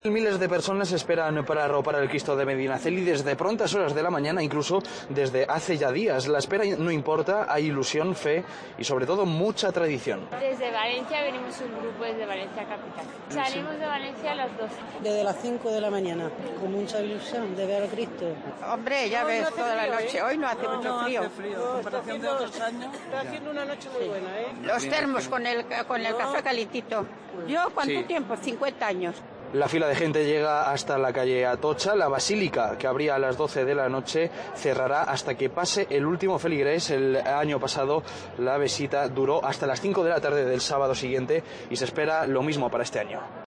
Miles de personas esperan para arropar al Cristo de Medinaceli desde prontas horas de la mañana, incluso desde hace ya días. La espera no importa, hay ilusión, fe y sobre todo mucha tradición. Desde Valencia venimos un grupo desde Valencia capital. Salimos de Valencia a las 12. Desde las 5 de la mañana, con mucha ilusión de ver a Cristo. Hombre, ya ves, toda la noche. Hoy no hace mucho frío. Comparación de otros años. Está haciendo una noche muy buena, ¿eh? Los termos con el café calentito. ¿Yo cuánto tiempo? 50 años. La fila de gente llega hasta la calle Atocha. La basílica, que abría a las 12 de la noche, cerrará hasta que pase el último feligrés. El año pasado la visita duró hasta las 5 de la tarde del sábado siguiente y se espera lo mismo para este año.